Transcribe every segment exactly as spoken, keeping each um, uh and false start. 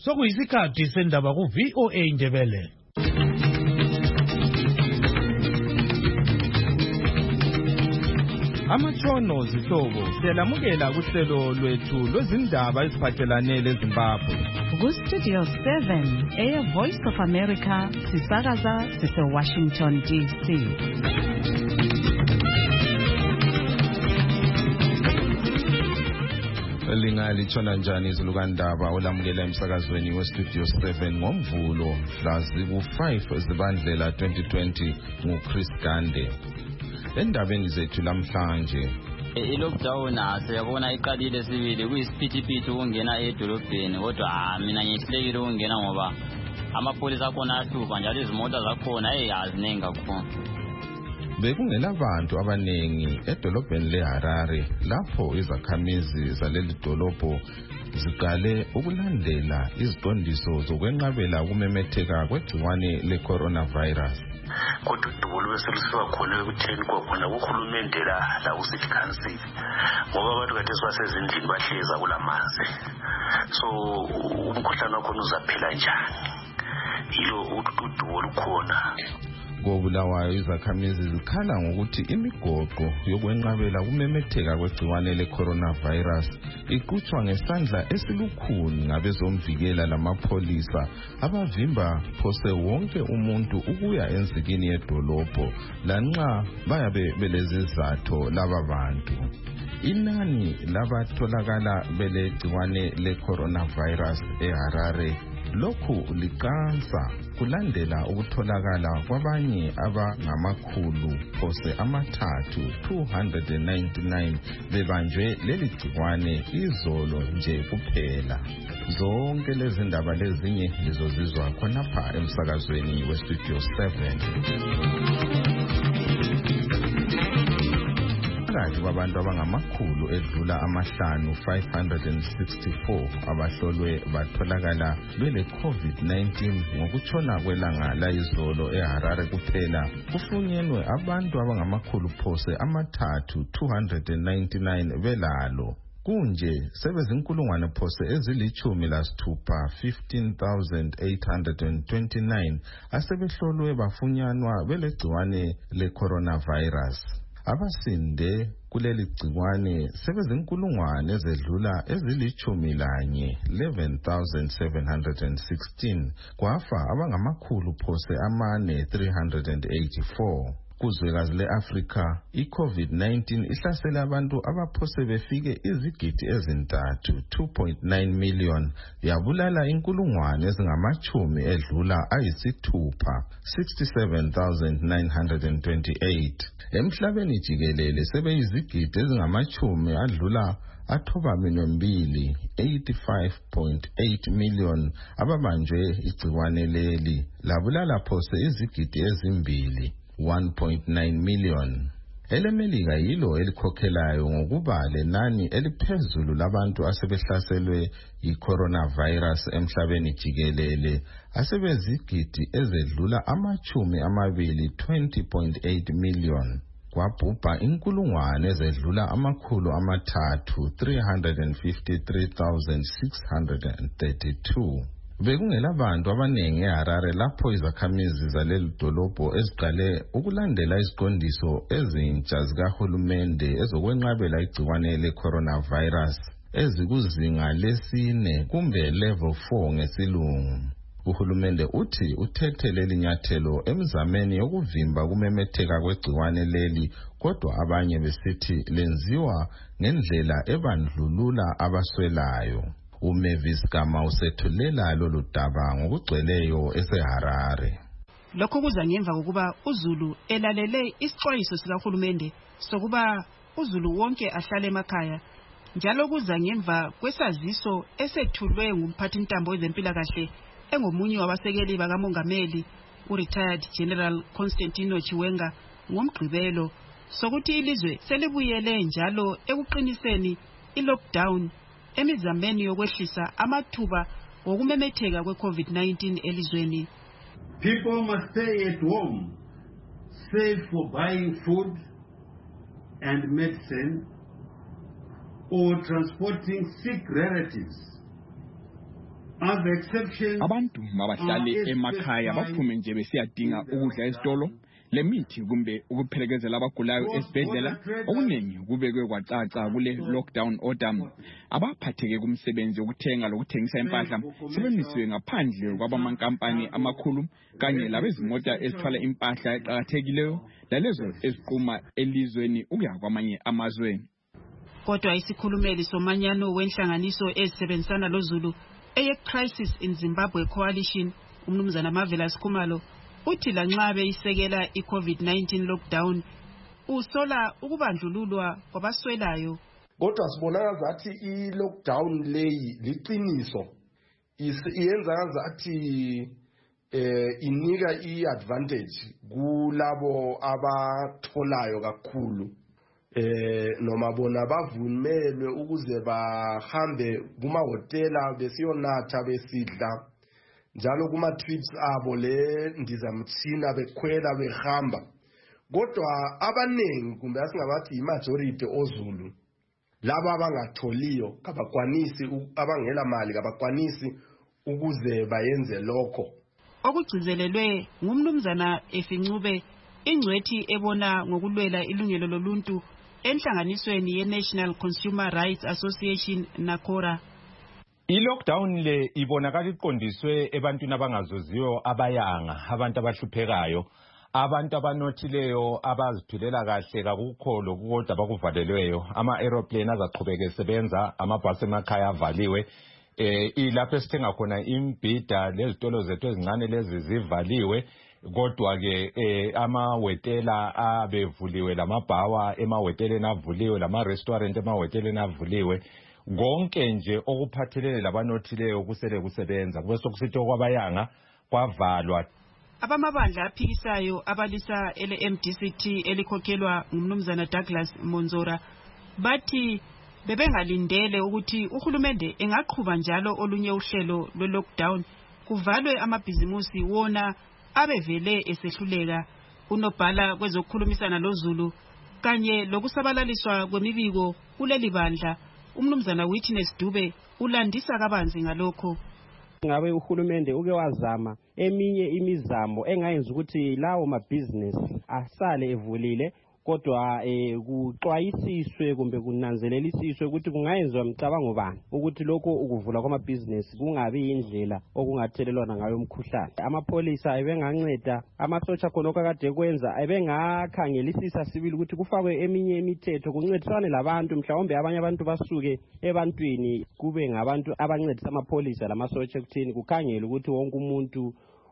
sokuyisikhathi sendaba ku V O A Indebele. Amatshono zihlobo siyalamukela kuhlelo lwethu lwezindaba eziphathelane leZimbabwe. Ku Studio seven, Air Voice of America, sisakaza sise Washington D C. Lingalitshona njani izulukandaba olamukela emsakazweni we Studio seven ngomvulo mhla ziku five zibandlela twenty twenty nguChris Gande. Endabeni zethu lamhlanje i-lockdown asiyabona iqalile sibili kuyisiphithiphithi ukungena edolobheni kodwa mina ngihlekile ukungena ngoba amapolisa akhona ahlupha njalo izimota zakhona eyazinengi kakhulu. Bekungela abantu abanengi edolobheni leHarare lapho izakhamizi zaleli dolobho ziqale ukulandela iziqondiso zokwenqabela ukumemetheka kwegciwane le-coronavirus. Kodwa udubo bese lusiba khona ekutheni kwakhona uhulumende la la usithi council ngoba abantu kade sibasezindlini bahleza kulamanzi, so umkhuhlane wakhona uzaphela njani? Yilo udubo lukhona. Kobulawayo izakhamizi zikhala ngokuthi imigoqo yokwenqabela ukumemetheka kwegciwane le-coronavirus iqhutshwa ngesandla esilukhuni ngabezomvikela lamapholisa abavimba phose wonke umuntu ukuya enzikini yedolobho lanxa bayabe belezizatho laba bantu. Inani labatholakala belegciwane le-coronavirus eHarare lokhu liqansa kulandela ukutholakala kwabanye abangamakhulu phose amathathu two hundred ninety-nine bebanjwe leli gciwane izolo nje kuphela. Zonke lezi ndaba lezinye lizozizwa khonapha emsakazweni we Studio seven. Phakathi kwabantu abangamakhulu edlula amahlanu five hundred sixty-four abahlolwe batholakala bele COVID nineteen ngokutshona kwelanga layizolo eHarare kuphela kufunyenwe abantu abangamakhulu phose amathathu two hundred ninety-nine belalo. Kunje sebezinkulungwane phose ezilichumi lasithupha fifteen thousand eight hundred twenty-nine asebehlolwe bafunyanwa belegciwane le-coronavirus. Abasinde kuleli gciwane sebezinkulungwane ezedlula ezilichumi lanye eleven thousand seven hundred sixteen kwafa abangamakhulu phose amane three hundred eighty-four. Kuzwekazi le-Afrika i-COVID nineteen ihlasela abantu abaphose befike izigidi ezintathu two point nine million yabulala inkulungwane ezingamachumi edlula ayisithupha sixty-seven thousand nine hundred twenty-eight. Emhlabeni jikelele sebeyizigidi ezingamachumi adlula athoba minwembili eighty-five point eight million ababanjwe igciwane leli labulala phose izigidi ezimbili one point nine million. EleMelika yilo elikhokhelayo ngokuba lenani eliphezulu labantu asebehlaselwe yi-coronavirus emhlabeni jikelele asebezigidi ezedlula amachumi amabili twenty point eight million. Kwabhubha inkulungwane ezedlula amakhulu amathathu three hundred fifty-three thousand six hundred thirty-two. Bekungela abantu abanengi eHarare lapho izakhamizi zaleli dolobho eziqale ukulandela iziqondiso ezintsha zikahulumende ezokwenqabela igciwane le-coronavirus ezikuzinga lesine kumbe level four ngesilungu. Uhulumende uthi uthethe leli nyathelo emzameni yokuvimba kumemetheka kwegciwane leli, kodwa abanye besithi lenziwa ngendlela ebandlulula abaswelayo. uMavis Gama usethulela lolu daba ngokugcweleyo eseHarare. Lokho kuza ngemva kokuba uZulu elalele isixwayiso sikahulumende sokuba uZulu wonke ahlale emakhaya, njalo kuza ngemva kwesaziso esethulwe ngumphathi intambo wezempilakahle engomunye wabasekeli bakamongameli u-retired General Constantino Chiwenga ngomgqibelo sokuthi ilizwe selibuyele njalo ekuqiniseni i-lockdown emizameni yokwehlisa amathuba wokumemetheka kwe-COVID nineteen elizweni. People must stay at home, save for buying food and medicine or transporting sick relatives Abantu mabahlale emakhaya baphume nje besiyadinga ukudla esitolo, lemithi kumbe ukuphelekezela abagulayo esibhedlela. Okuningi kubekwe kwacaca kule lockdown order. Abaphatheke kumsebenzi wokuthenga lokuthengisa impahla sebemisiwe ngaphandle kwabamankampani amakhulu kanye labezimota ezithwala impahla eqhakathekileyo lalezo eziqhuma elizweni ukuya kwamanye amazwe. Kodwa isikhulumeli somanyano wenhlanganiso ezisebenzisana loZulu eye Crisis in Zimbabwe Coalition, umnumzana Marvelous Khumalo, uthi lanxa beyisekela i-COVID nineteen lockdown usola ukubandlululwa kwabaswelayo. Kodwa sibona ngathi i-lockdown leyi liqiniso iyenza ngathi eh inika i-advantage kulabo abatholayo kakhulu. Eh noma bona bavumelwe ukuze bahambe kuma hotela besiyonatha besidla njalo kuma trips abo le ndizamthina bekhwela behamba. Kodwa abanengi kumbe asingabathi imajority oZulu laba abangatholiyo kabakwanisi abangela mali kabakwanisi ukuze bayenze lokho. Okugcizelelwe ngumnumzana Efincube, ingcwethi ebona ngokulwela ilungelo loluntu enhlanganisweni ye-National Consumer Rights Association NACORA. I-lockdown le ibonakala iqondiswe ebantwini abangazoziyo abayanga, abantu abahluphekayo, abantu abanothileyo abaziphilela kahle kakukho lokukodwa abakuvalelweyo. Ama-aeroplane azaqhubeka esebenza, amabhasi emakhaya avaliwe. Eh ilapho esithenga khona imbhida lezitolo zethu ezincane lezi zivaliwe. Kodwa ke eh amawetela abevuliwe, lamabhawa emaweteleni avuliwe, lama-restaurant emaweteleni avuliwe. Konke nje okuphathelene labanothileyo kusele kusebenza. Kube sokusithi okwabayanga kwavalwa. Abamabandla aphikisayo abalisa ele M D C T elikhokhelwa ngumnumzana Douglas Monzora bathi bebengalindele ukuthi uhulumende engaqhubha njalo olunye uhlelo lwe-lockdown kuvalwe amabhizimusi wona abevele esehluleka. Unobhala kwezokukhulumisana loZulu kanye lokusabalaliswa kwemibiko kuleli bandla, umnumzana Witness Dube ulandisa kabanzi ngalokho. Ngabe uhulumende uke wazama eminye imizamo engayenza ukuthi lawo mabhizinesi asale evulile, kodwa eh kuxwayisiswe kumbe kunanzelelisiswe ukuthi kungayenziwa umcabango bani ukuthi lokho ukuvula kwamabhizinesi kungabi indlela okungathelelwana ngayo umkhuhlane. Amapolisa ebenganceda, amasotsha khonoko kade kwenza ebengakhangelisisa sibili ukuthi kufakwe eminye imithetho kuncedisane labantu, mhlawumbe abanye abantu basuke ebantwini kube ngabantu abancedisa amapolisa lamasotsha ekuthini kukhangele ukuthi wonke umuntu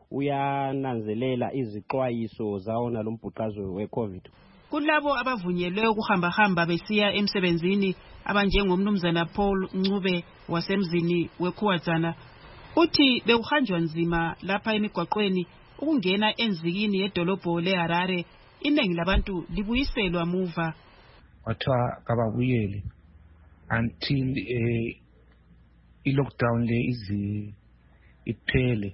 uyananzelela izixwayiso zawona lombhuqazo we-COVID. Kulabo abavunyelwe ukuhamba hamba besiya emsebenzini abanjengomnumzana Paul Ncube wasemzini weKhuwadzana, uthi bekuhanjwa nzima lapha emigwaqweni ukungena enzikini yedolobho leHarare. Iningi labantu libuyiselwa muva. Wathiwa kababuyele until eh i-lockdown le izi iphele.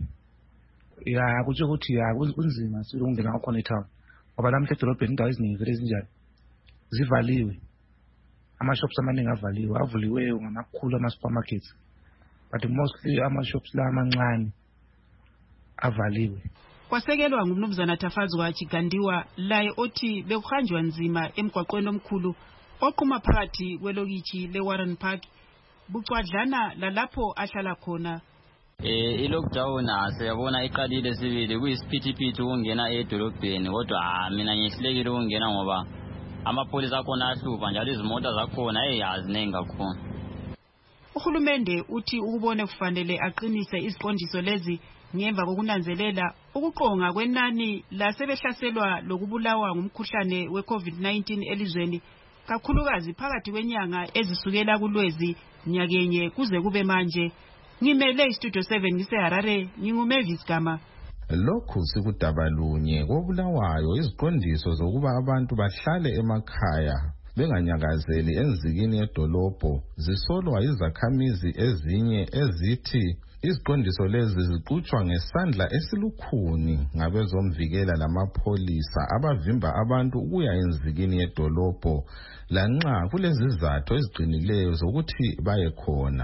Ya kutsho ukuthi ya kunzima sikungena khona eTown. Ngoba lamhla edolobheni indawo eziningi ezinjalo zivaliwe. Ama-shops amaningi avaliwe, avuliweyo ngamakhulu ama-supermarkets. But mostly ama-shops la amancane avaliwe. Kwasekelwa ngumnumzana Tafazwa Chigandiwa laye othi bekuhanjwa nzima emgwaqweni omkhulu oqhuma phakathi kwelokithi leWarren Park bucwadlana lalapho ahlala khona. Eh i-lockdown asiyabona iqalile sibili kuyisiphithiphithi ukungena edolobheni, kodwa mina ngihlekile ukungena ngoba amapolisa akhona ahlupha njalo izimota zakhona eyazinengi kakhulu. Uhulumende uthi ukubone kufanele aqinise iziqondiso lezi ngemva kokunanzelela ukuqonga kwenani lasebehlaselwa lokubulawa ngumkhuhlane we-COVID nineteen elizweni, kakhulukazi phakathi kwenyanga ezisukela kulwezi nyakenye kuze kube manje. Ngimele Studio seven ngiseHarare, nginguMavis Gama. Lokhu sikudabalunye kobulawayo iziqondiso zokuba abantu bahlale emakhaya benganyakazeli enzikini yedolobho zisolwa izakhamizi ezinye ezithi iziqondiso lezi ziqhutshwa ngesandla esilukhuni ngabezomvikela lamapholisa abavimba abantu ukuya enzikini yedolobho lanxa kulezi izathu eziqinileyo zokuthi baye khona.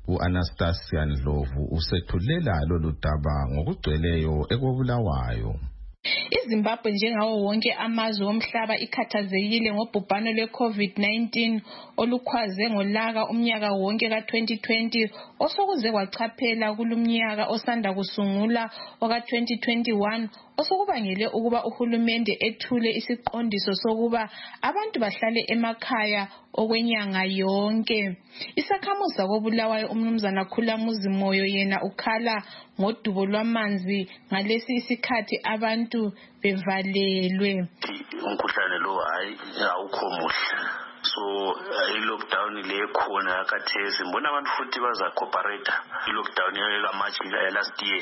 U-Anastasia Ndlovu usethulela lolu daba ngokugcweleyo ekobulawayo. iZimbabwe njengawo wonke amazwe omhlaba ikhathazekile ngobhubhano lwe-COVID nineteen olukhwaze ngolaka umnyaka wonke ka twenty twenty osokuze kwachaphela kulumnyaka osanda kusungula oka twenty twenty-one osokubangele ukuba uhulumende ethule isiqondiso sokuba abantu bahlale emakhaya okwenyanga yonke. Isakhamuzi kobulawayo umnumzana Khulamuzi Moyo yena ukhala ngodubo lwamanzi ngalesi isikhathi abantu bevalelwe. Umkhuhlane lo hayi awukho muhle. So i-lockdown le khona khathesi mbona abantu futhi baza cooperate i-lockdown yela March last year.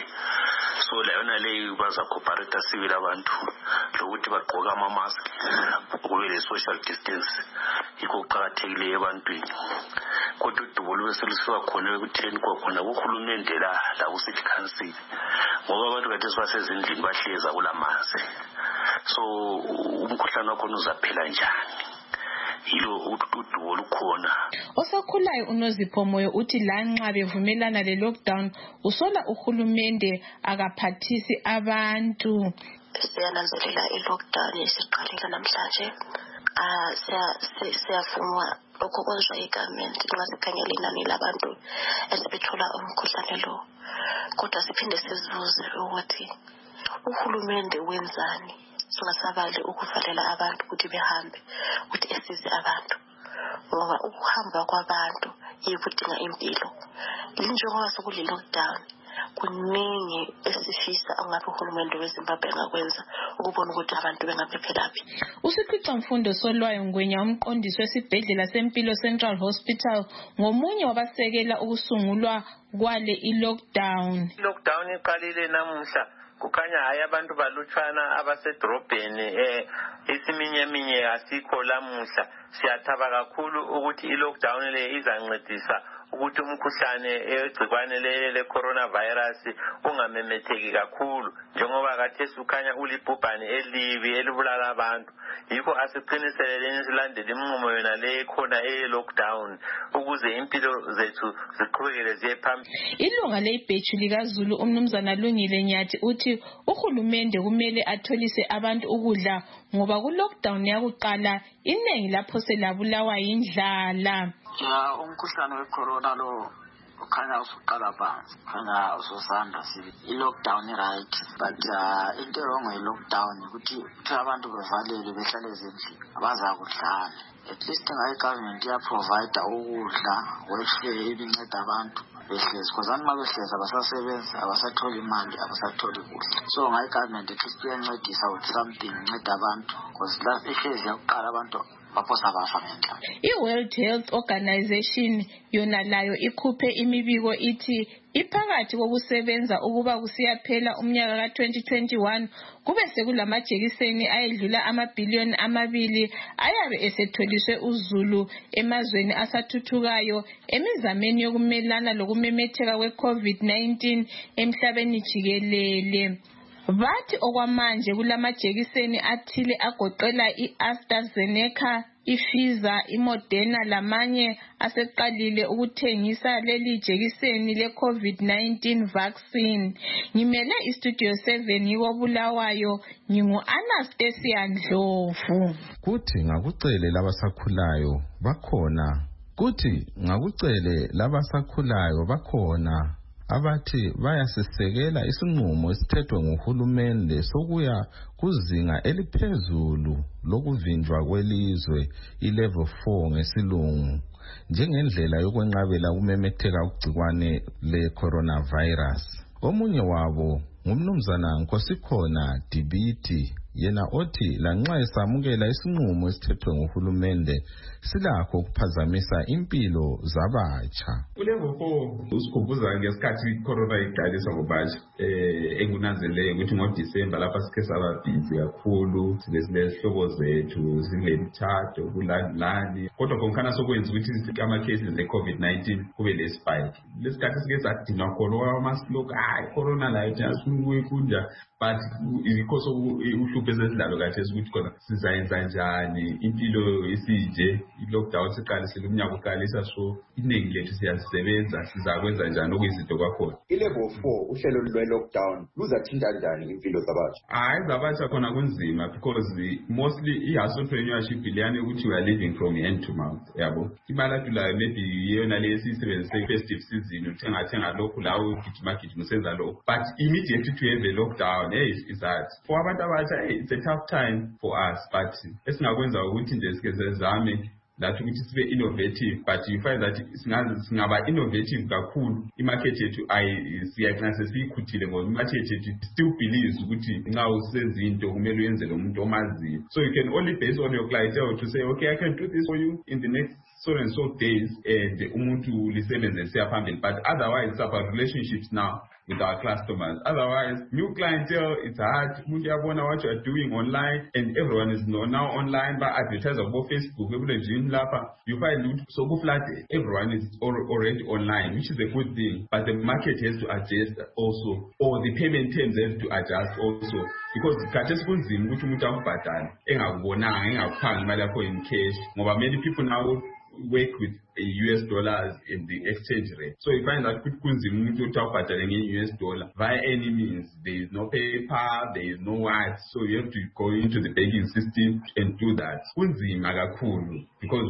So la yona le baza cooperate civil abantu lokuthi bagqoka ama mask kube le social distance iko qhakathekile ebantwini. Kodwa udubo lweselusiwa khona ekutheni kwakhona uhulumende la la ku city council ngoba abantu khathesi basezindlini bahleza kulamanzi. So umkhuhlane wakho uzaphela njani? Yilo udubo lukhona. Osakhulayo uNozipho Moyo uthi lanxa bevumelana le lockdown usola uhulumende akaphathisi abantu. Siyananzelela i-lockdown esiqalile namhlanje. Ah siyafuna lokho kwenziwa igovernment ngasikhangela inani labantu esibethola umkhuhlane lo. Kodwa siphinde sizibuze ukuthi uhulumende wenzani? Singasabali ukuvalela abantu ukuthi behambe ukuthi esize abantu ngoba ukuhamba kwabantu yikudinga impilo. Njengoba sokule lockdown kuningi esifisa angabe uhulumende weZimbabwe engakwenza ukubona ukuthi abantu bengaphelaphi. Usikhwica Mfundo Solwayo Ngwenya umqondisi wesibhedlela sempilo Central Hospital ngomunye wabasekela ukusungulwa kwale i-lockdown. I-lockdown iqalile namuhla. Kukhanya hayi abantu balutshwana abasedrobheni eh isiminyeminya asikho lamuhla. Siyathaba kakhulu ukuthi i-lockdown le izancedisa ukuthi umkhuhlane egcikwane le coronavirus ungamemetheki kakhulu njengoba khathesi ukhanya ulibhubhane elibi elibulala abantu. Yikho asiqiniseleleni silandele iminqumo yona le khona e-lockdown ukuze impilo zethu ziqhubekele ziye phambili. Ilunga lebhethu likaZulu umnumzana Lungile Nyathi uthi uhulumende kumele atholise abantu ukudla ngoba ku lockdown yakuqala iningi lapho selabulawa indlala. Ya umkhuhlane wecorona lo ukhanya usuqala phansi khanya usosanda sibi i-lockdown right but uh, into wrong i-lockdown ukuthi abantu bevalele behlale ezindlini abazakudlala. At least ngayi-government iya-provide ukudla welfare ibinceda abantu behlezi because anima behlezi abasasebenzi abasatholi imali abasatholi kudla. So ngayi-government at least iyancedisa with something inceda abantu because la ihlezi yakuqala abantu I-World Health Organization yona layo ikhuphe imibiko ithi iphakathi kokusebenza ukuba kusiyaphela umnyaka ka twenty twenty-one kube sekulamajekiseni ayedlula amabhiliyoni amabili ayabe esetholiswe uZulu emazweni asathuthukayo emizameni yokumelana lokumemetheka kwe-COVID nineteen emhlabeni jikelele. Bathi okwamanje kulamajekiseni athile agoqela i-AstraZeneca, i-Pfizer, i-Moderna lamanye aseqalile ukuthengisa leli jekiseni le-COVID nineteen vaccine. Ngimele iStudio seven ngikobulawayo ngingu-Anastasia Ndlovu. Kuthi ngakucele labasakhulayo bakhona. Kuthi ngakucele labasakhulayo bakhona. Abathi bayasisekela isinqumo esithethwe nguhulumende sokuya kuzinga eliphezulu lokuvinjwa kwelizwe i-level four ngesilungu njengendlela yokwenqabela ukumemetheka ukugcikwane le-coronavirus. Omunye wabo ngumnumzana Nkosikhona Dibiti yena othi lanxa esamukela isinqumo esithethwe nguhulumende silakho ukuphazamisa impilo zabatsha. Kulevel four usikhumbuza ngesikhathi icorona iqalisa ngobatsha eh engunanzeleke ukuthi ngoDisemba lapha sikhe saba busy kakhulu silezihlobo zethu zilemthatho kulandlani kodwa konkhana sokwenza ukuthi ama cases ze-COVID nineteen kube lespike. Lesikhathi sike sadinwa khona amasiloko hayi corona la ithasukuye kunja but because uhlupho esesidlalo kahle ukuthi khona sizayenza njani impilo isije i-lockdown siqalisile umnyaka uqalisa so iningi lethu sisebenza sizakwenza njani okuyizinto kwakhona. I-level four uhlelo lwe-lockdown luzathinta njani impilo zabantu? Hayi zabantu khona kunzima because mostly i-hustlepreneurship ileyani ukuthi we are living from hand to mouth yabo. Imali atulayo maybe yiyona le esiyisebenzise festive season uthenga thenga lokhu lawo ugijima gijima usenza lokhu. But immediately to have a lockdown hey is that for abantu abasha hey it's a tough time for us but esingakwenza ukuthi nje sike sezame that ukuthi sibe innovative but you find that singaba innovative kakhulu imarket yethu ayisiyaxina sesiyikhuthile ngoba imarket yethu still believes ukuthi nxa usenza into kumele uyenze lo muntu omaziyo. So you can only base on your clientele to say okay I can do this for you in the next so and so days and umuntu lisebenze siyaphambili but otherwise it's about relationships now with our customers. Otherwise, new clientele, it's hard. What you are doing online, and everyone is now online, but advertise on Facebook, you find so go flat. Everyone is already online, which is a good thing. But the market has to adjust also, or the payment terms have to adjust also, because just in cash. Many people now work with U S dollars in the exchange rate. So you find that in U S dollar via any means. There is no paper, there is no what. So you have to go into the banking system and do that. Because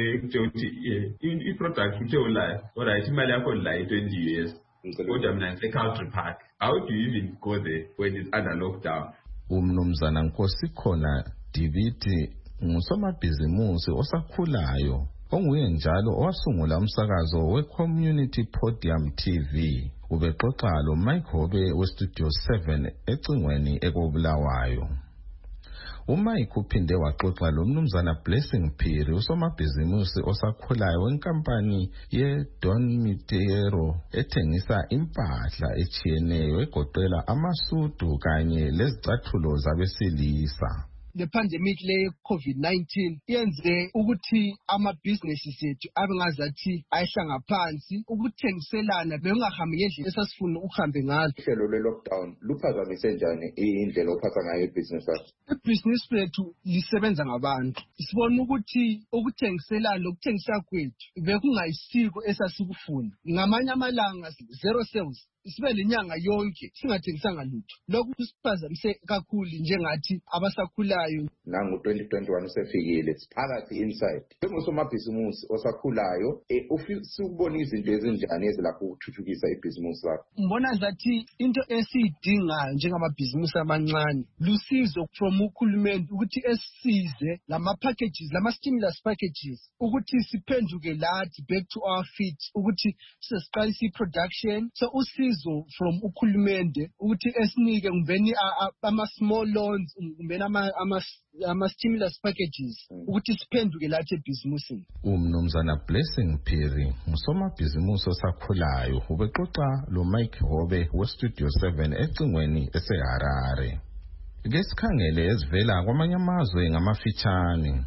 if product or I twenty years, counterpart. How do you even go there when it's under lockdown? Umnumzana Nkosikhona Diviti ngusomabhizimusi osakhulayo onguye njalo owasungula umsakazo we-Community Podium T V ubexoxa lo Mike Hobe we-Studio seven ecingweni ekobulawayo. uMike uphinde waxoxa lo mnumzana Blessing Phiri usomabhizimusi osakhulayo wenkampani ye-Don Mitiero ethengisa impahla echiyeneyo egoqela amasudu kanye lezicathulo zabesilisa. The pandemic le COVID nineteen yenze ukuthi ama businesses ethu abengazathi ayihlanga phansi ukuthengiselana bengahambi ngendlela esasifuna ukuhambe ngazo. Ihlelo le lockdown luphazamise njani indlela ophatha ngayo business yakho? Business lethu lisebenza ngabantu. Sibona ukuthi ukuthengiselana lokuthengisa kwethu bekungayisiko esasikufuna. Ngamanye amalanga zero sales. Sibe lenyanga yonke singathengisanga lutho. Lokhu kusiphazamise kakhulu njengathi abasakhulayo. Nangu twenty twenty-one sefikile siphakathi inside. Njengosomabhizimusi osakhulayo ufisa ukubona izinto ezinjani ezilapho ukuthuthukisa ibhizimusi lakho. Mbona zathi into esiyidingayo njengamabhizimusi amancane lusizo from ukhulumeni ukuthi esisize lama packages lama stimulus packages ukuthi siphenduke lathi back to our feet ukuthi sesiqalise production. So usizo from ukhulumende ukuthi esinike ngibeni ama small loans ngibeni ama ama stimulus packages ukuthi siphenduke lathi ebhizimusini. Umnumzana Blessing Phiri ngusomabhizimusi osakhulayo ubexoxa lo Mike Hobe we-Studio seven ecingweni eseHarare. Ke sikhangele ezivela kwamanye amazwe ngamafitshane.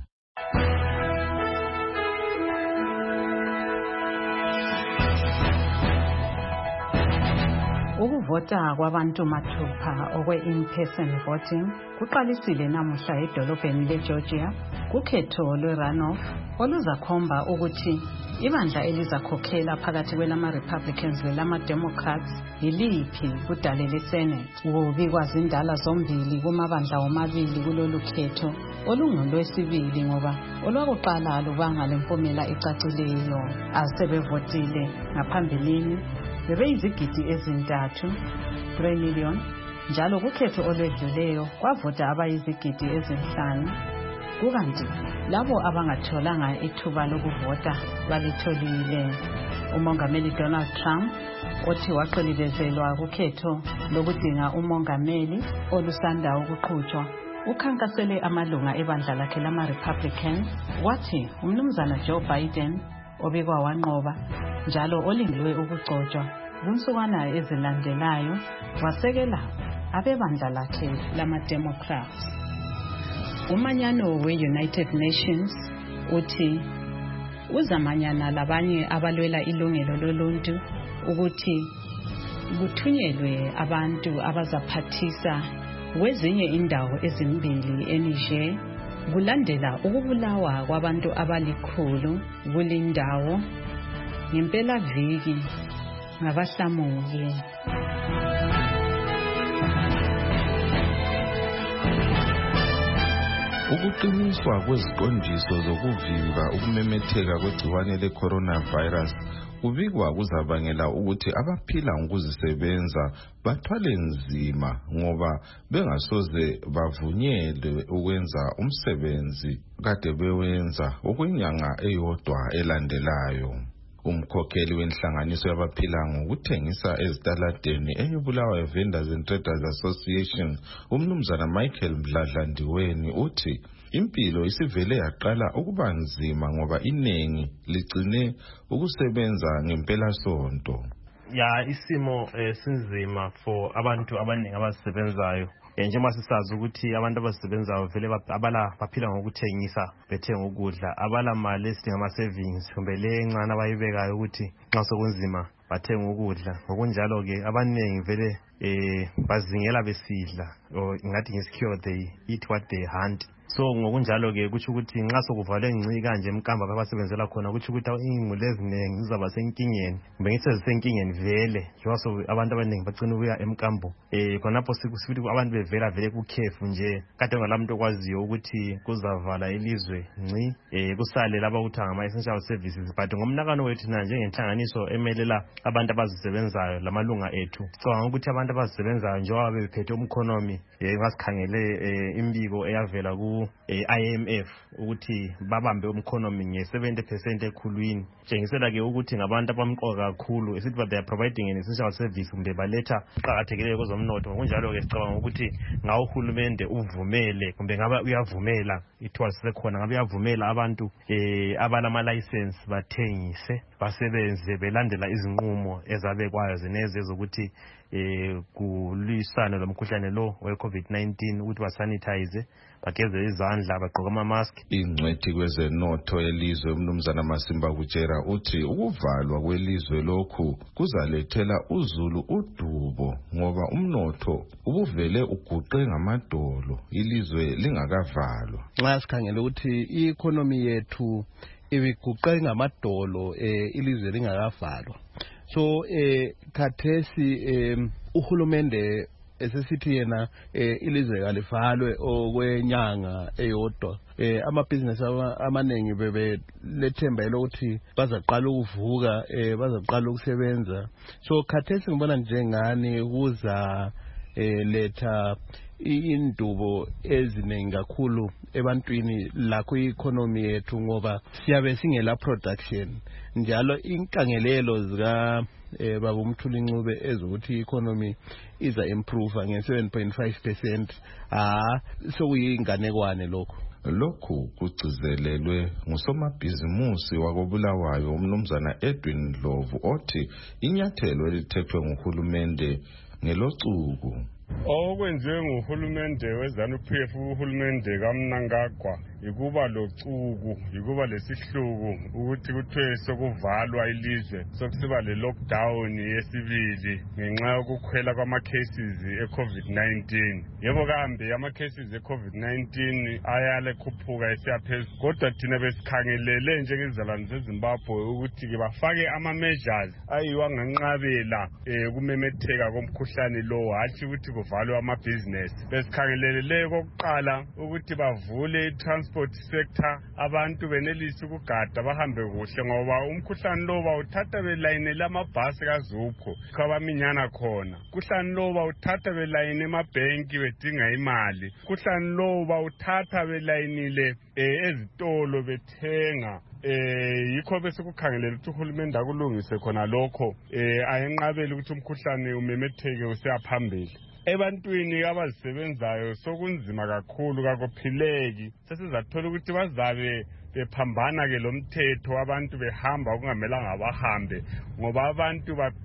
Ukuvota kwabantu mathupha okwe-in-person voting kuqalisile namuhla edolobheni leGeorgia kukhetho lwe-runoff oluzakhomba ukuthi ibandla elizakhokhela phakathi kwelama-Republicans lelama-Democrats yiliphi kudale le-Senate. Ukubikwa zindala zombili kumabandla womabili kulolu khetho olungolwesibili ngoba olwakuqala lubanga lempumela ecacileyo. Asebevotile ngaphambilini bebeyizigidi ezintathu three million njalo kukhetho olwedluleyo kwavota abayizigidi ezinhlanu kukanti labo abangatholanga ithuba lokuvota balitholile. Umongameli Donald Trump othi waqilibezelwa kukhetho lokudinga umongameli olusanda ukuqhutshwa ukhankasele amalunga ebandla lakhe lama-Republicans wathi umnumzana Joe Biden obikwa wanqoba njalo olindwe ukugcotshwa kunsukwana ezilandelayo wasekela abebandla lakhe lama-Democrats. Umanyano we-United Nations uthi uzamanyana labanye abalwela ilungelo loluntu ukuthi kuthunyelwe abantu abazaphathisa kwezinye indawo ezimbili eNiger kulandela ukubulawa kwabantu abalikhulu kulindawo ngempela viki ngabahlamuki. Ukuqiniswa kweziqondiso zokuvimba ukumemetheka kwegciwane le-coronavirus kubikwa kuzabangela ukuthi abaphila ngokuzisebenza bathwale nzima ngoba bengasoze bavunyelwe ukwenza umsebenzi kade bewenza okwenyanga eyodwa elandelayo. Umkhokheli wenhlanganiso yabaphila ngokuthengisa ezitaladeni eYobulawayo Vendors and Traders Association, umnumzana Michael Mdladlandiweni uthi impilo isivele yaqala ukuba nzima ngoba iningi ligcine ukusebenza ngempela sonto. Ya isimo sinzima for abantu abaningi abasebenzayo. Njengoba sisazi ukuthi abantu abasebenzayo vele abala baphila ngokuthengisa bethenga ukudla, abala mali esidinga ama savings kumbe le encane abayibekayo ukuthi nxa sokunzima bathenga ukudla. Ngokunjalo ke abaningi vele eh bazingela besidla, or ngathi ngesikhiwa they eat what they hunt. So ngokunjalo ke kuthi ukuthi nxa sokuvalwe ngci kanje emkamba abasebenzela khona kuthi ukuthi ingqule eziningi zizaba senkingeni kumbe ngisezisenkingeni vele njengoba so abantu abaningi bacina ukuya emkambo eh khonapho sikusithi abantu bevela vele kukhefu nje kade ngalamuntu okwaziyo ukuthi kuzavala ilizwe ngci eh kusale laba uthanga ama essential services. But ngomnakano wethu na njengenhlanganiso emelela abantu abazisebenzayo lamalunga ethu sicabanga ukuthi abantu abazisebenzayo njengoba bephethe umkhonomi eh ngasikhangele imbiko eyavela ku I M F ukuthi babambe umkhonomi nge seventy percent ekhulwini. Tshengisela ke ukuthi ngabantu abamqoka kakhulu esithi ba they are providing an essential service kumbe baletha qhakathekileyo kwezomnotho. Ngokunjalo ke sicabanga ukuthi ngawo uhulumende uvumele kumbe ngaba uyavumela ithiwa sekhona ngabe uyavumela abantu eh abalama license bathengise basebenze belandela izinqumo ezabekwayo zeneze zokuthi eh kulwisana lomkhuhlane lo we COVID nineteen ukuthi basanitize bageze izandla bagqoka ama mask. Ingcwethi kwezenotho yelizwe umnumzana Masimba Kutshera uthi ukuvalwa kwelizwe lokhu kuzalethela uZulu udubo ngoba umnotho ubuvele uguqe ngamadolo ilizwe lingakavalwa. Nxa sikhangela ukuthi i-economy yethu ibiguqe ngamadolo eh ilizwe lingakavalwa. So eh khathesi eh uhulumende esesithi yena eh ilizwe kalivalwe okwenyanga eyodwa eh amabhizinesi amanengi bebe lethemba lokuthi bazaqala ukuvuka eh bazaqala ukusebenza. So khathesi ngibona njengani kuza eh letha indubo eziningi kakhulu ebantwini lakho i-economy yethu ngoba siyabe singela production njalo inkangelelo zika eh baba uMthuli Ncube ezokuthi i-economy iza improve nge seven point five percent. ah sokuyinganekwane lokho. Lokhu kugcizelelwe ngusomabhizimusi wakobulawayo umnumzana Edwin Ndlovu othi inyathelo elithethwe nguhulumende ngelocuku. Okwenziwe nguhulumende weZANU-P F uhulumende kaMnangagwa ikuba locuku ikuba lesihluku ukuthi kuthiwe sokuvalwa ilizwe sokusiba le lockdown yesibili ngenxa yokukhwela kwama cases e-COVID nineteen. Yebo kambe ama cases e-COVID nineteen ayale khuphuka esiyaphezulu kodwa thina besikhangelele njengezizalwane zeZimbabwe ukuthi ke bafake ama measures ayiwa nganqabela ukumemetheka komkhuhlane lo hathi ukuthi kuvalwe amabhizinesi. Besikhangelele kokuqala ukuthi bavule i-transport sector abantu benelise ukugada bahambe kuhle ngoba umkhuhlane lo bawuthatha belayinela amabhasi kaZupco kwabaminyana khona. Umkhuhlane lo bawuthatha belayine emabhenki bedinga imali. Umkhuhlane lo bawuthatha belayinile ezitolo bethenga. Eh yikho bese kukhangelela ukuthi uhulumende akulungise khona lokho eh ayenqabela ukuthi umkhuhlane umemetheke useyaphambili. Ebantwini abazisebenzayo sokunzima kakhulu kakuphileki sesizathola ukuthi bazabe bephambana ke lomthetho abantu behamba kungamelanga bahambe ngoba abantu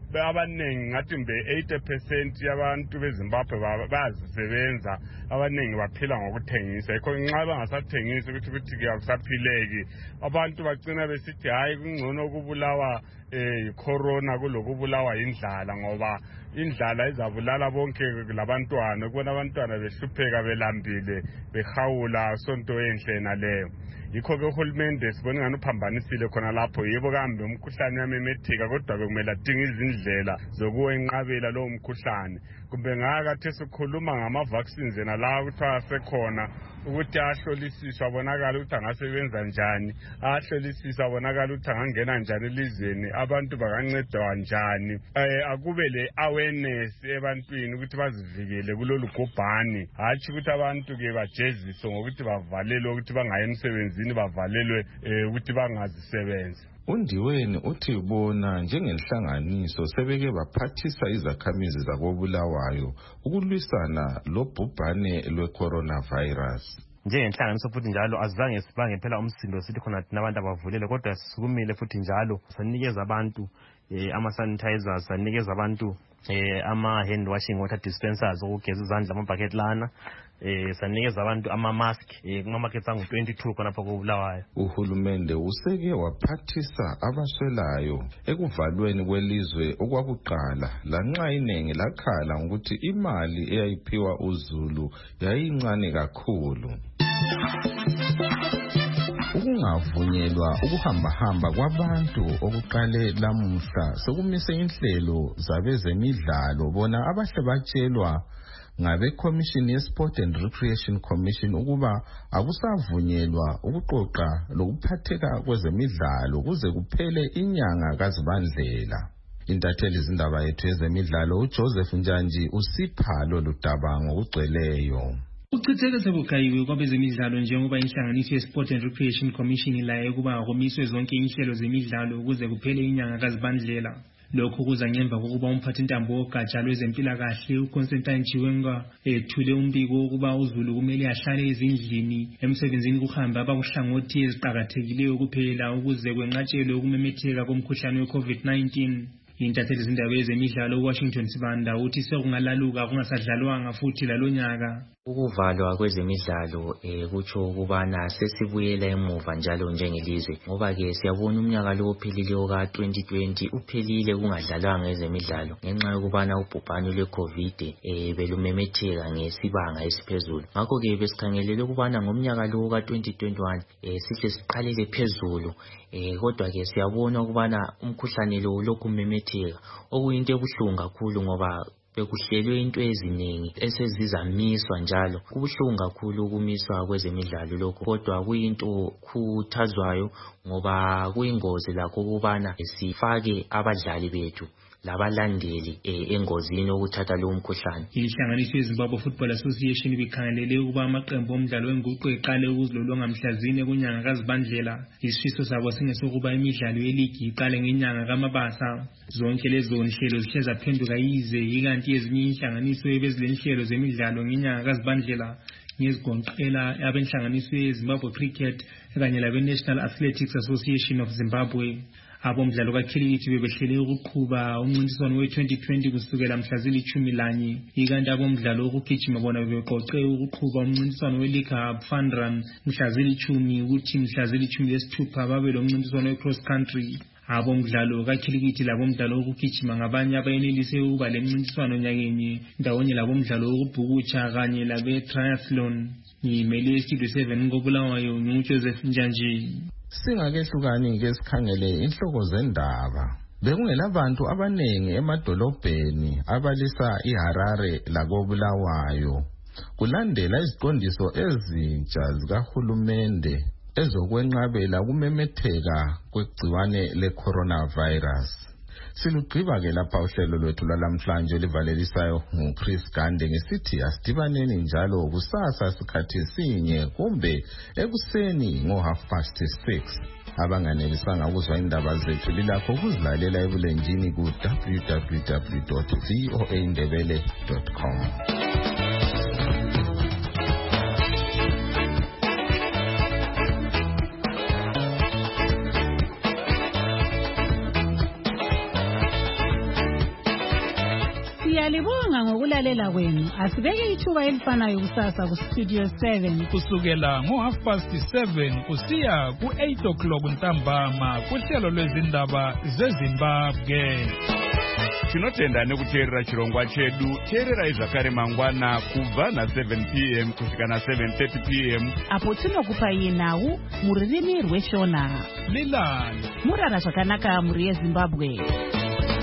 abaningi ngathi mbe eighty percent yabantu beZimbabwe bayazisebenza, abaningi baphila ngokuthengisa. Yikho nxa bangasathengisi ukuthi ukuthi kusaphileki, abantu bagcina besithi hayi kungcono ukubulawa eh corona kulokubulawa indlala, ngoba indlala izabulala bonke labantwana, kubona abantwana behlupheka belambile behawula sonto enhle naleyo. Yikho ke uhulumende sibona ngani uphambanisile khona lapho. Yebo kambe umkhuhlane yamemetheka, kodwa bekumele adinge izindlela zokuwenqabela lowo mkhuhlane. Kumbe ngaka sikhuluma ngama vaccines yena la kuthiwa asekhona ukuthi ahlolisiswe abonakala ukuthi angasebenza njani, ahlolisiswe abonakala ukuthi angangena njani elizweni, abantu bakancedwa njani. Eh akube le awareness ebantwini ukuthi bazivikele kulolu gobhani, hatshi ukuthi abantu ke bajeziswe ngokuthi bavalelwe ukuthi bangayi emsebenzini, bavalelwe ukuthi bangazisebenzi. uNdiweni uthi bona njengenhlanganiso sebeke baphathisa izakhamizi zakoBulawayo ukulwisana lobhubhane lwe-coronavirus. Njengenhlanganiso futhi njalo azange sibange phela umsindo sithi khona thina abantu abavulele, kodwa sisukumile futhi njalo sanikeza abantu eh, ama-sanitizers, sanikeza abantu eh, ama-hand washing water dispensers ukugeza izandla ama-bucket lana, eh sanikeza abantu ama-mask eh kuma-markets angu twenty-two khonapho koBulawayo. Uhulumende useke waphathisa abaswelayo ekuvalweni kwelizwe okwakuqala, lanxa iningi lakhala ngokuthi imali eyayiphiwa uZulu yayincane kakhulu. Ukungavunyelwa ukuhamba-hamba kwabantu okuqale lamuhla sokumise inhlelo zabezemidlalo, bona abahle batshelwa ngabe Commission ye Sport and Recreation Commission ukuba akusavunyelwa ukuqoqa lokuphatheka kwezemidlalo kuze kuphele inyanga kaZibandlela. Intatheli izindaba yethu yezemidlalo uJoseph Njanji usipha lolu daba ngokugcweleyo. Ukuchitheka sebugayiwe kwabezemidlalo njengoba inhlanganiso ye-Sport and Recreation Commission ilaye ukuba komiswe zonke inhlelo zemidlalo ukuze kuphele inyanga kaZibandlela. Lokho kuza ngemva kokuba umphathintambo wogatsha lwezempilakahle uConstantine Chiwenga ethule umbiko ukuba uZulu kumele ahlale ezindlini, emsebenzini kuhamba abakuhlangothi eziqakathekileyo kuphela ukuze kwenqatshelwe ukumemetheka komkhuhlane we-COVID nineteen. Intatheli izindaba ezemidlalo uWashington Sibanda uthi sekungalaluka kungasadlalwanga futhi lalonyaka. Ukuvalwa kwezemidlalo eh kutsho ukubana sesibuyela emuva njalo njengelizwe, ngoba ke siyabona umnyaka lo ophelileyo ka twenty twenty uphelile kungadlalwanga ezemidlalo ngenxa yokubana ubhubhane lwe-COVID eh belumemetheka ngesibanga esiphezulu. Ngakho ke besikhangelele ukubana ngomnyaka lo ka twenty twenty-one eh sihle siqalele phezulu, eh kodwa ke siyabona ukubana umkhuhlane lo lokhu umemetheka, okuyinto ebuhlungu kakhulu ngoba bekuhlelwe into eziningi esezizamiswa njalo. Kubuhlungu kakhulu ukumiswa kwezemidlalo lokho, kodwa kuyinto khuthazwayo ngoba kuyingozi lakho ukubana sifake abadlali bethu labalandeli engozini okuthatha lo mkhuhlane. Inhlanganiso yeZimbabwe Football Association ibikhangelele ukuba amaqembu omdlalo wenguqu eqale ukuzilolonga mhlazine kunyanga kaZibandlela. Isifiso sabo singesokuba imidlalo yeligi iqale ngenyanga kaMabasa. Zonke lezo nhlelo zihle zaphenduka yize, ikanti ezinye inhlanganiso ebezilenhlelo zemidlalo ngenyanga kaZibandlela ngezigonqela abenhlanganiso yeZimbabwe Cricket kanye labe-National Athletics Association of Zimbabwe. Abomdlalo kakhilikithi bebehlele ukuqhuba umncintiswano we-twenty twenty kusukela mhla zilithumi lanye, ikanti abomdlalo wokugijima bona bebeqoqe ukuqhuba umncintiswano we-League Cup Fun Run mhla zilithumi, ukuthi mhla zilithumi lesithupha babe lo mncintiswano we-cross country. Abomdlalo kakhilikithi labomdlalo wokugijima ngabanye abayenelise ukuba le mncintiswano nyakenye ndawonye labomdlalo wokubhukutsha kanye labe-triathlon. Ngimele iStudio seven ngoBulawayo nguJoseph Njanji. Singakehlukani ke sikhangele inhloko zendaba. Bekungelabantu abanengi emadolobheni abalisa iHarare lakoBulawayo kulandela iziqondiso ezintsha zikahulumende ezokwenqabela ukumemetheka kwegciwane le-coronavirus. Silugqiba ke lapha uhlelo lwethu lwalamhlanje olivalelisayo nguChris Gande ngesithi asidibaneni njalo kusasa sikhathi sinye kumbe ekuseni ngo half past six. Abanganelisanga ukuzwa indaba zethu lilakho ukuzilalela ebulenjini ku w w w dot voa ndebele dot com. Siyalibonga ngokulalela kwenu. Asibeke ithuba elifanayo kusasa ku Studio seven. Kusukela ngo half past seven kusiya ku eight o'clock ntambama kuhlelo lwezindaba zeZimbabwe. Tinotenda nekuteerera chirongwa chedu. Teerera zvakare mangwana kubva na seven p m kusvika na seven thirty p m apo tinokupai nhau mururimi rweshona. Lilani murara zvakanaka muri yeZimbabwe.